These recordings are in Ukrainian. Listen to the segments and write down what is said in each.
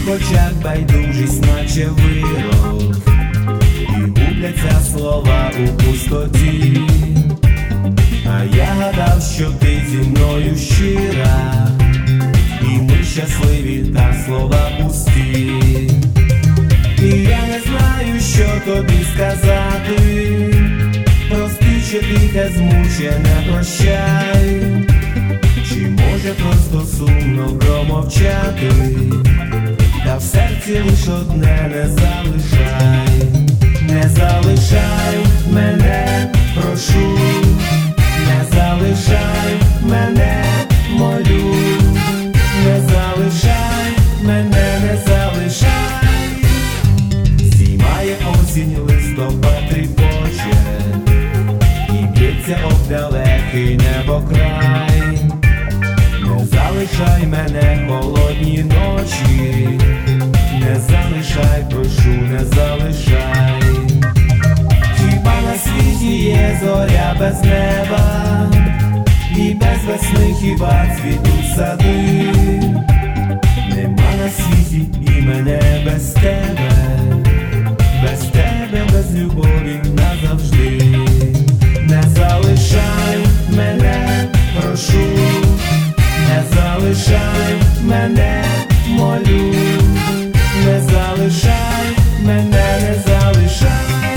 твоїх очах байдужість, наче вирок, і губляться слова у пустоті. А я гадав, що ти зі мною щира, і ми щасливі, та слова пусті. І я не знаю, що тобі сказати. Прости, чи тихе змучене прощай, чи може просто сумно промовчати, та в серці лиш одне: не залишай, не залишай мене, прошу, не залишай мене, молю, не залишай мене, не залишай. Зіймає осінь, листопад тріпоче, і б'ється об далекий небокрай. Не залишай мене, холодні ночі, не залишай, прошу, не залишай. Хіба на світі є зоря без неба, і без весни хіба цвітуть сади? Нема на світі і мене без тебе, без тебе, без любові назавжди. Не залишай мене, прошу, не залишай мене, молю, не залишай мене, не залишай.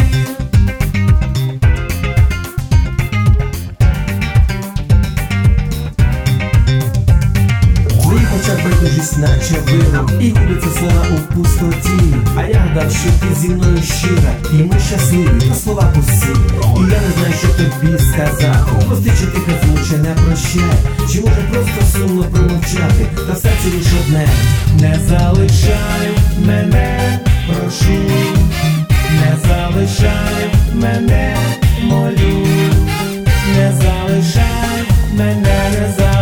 Очах байдужість, наче вирок, і губляться слова у пустоті. А я гадав, що ти зі мною щира, і ми щасливі, та слова пусті. І я не знаю, що тобі сказати. Прости, чи тихо змучене прощай, чи може просто сумно промовчати, та в серці лиш одне: не залишай мене, прошу, не залишай мене, молю, не залишай мене, не залишай.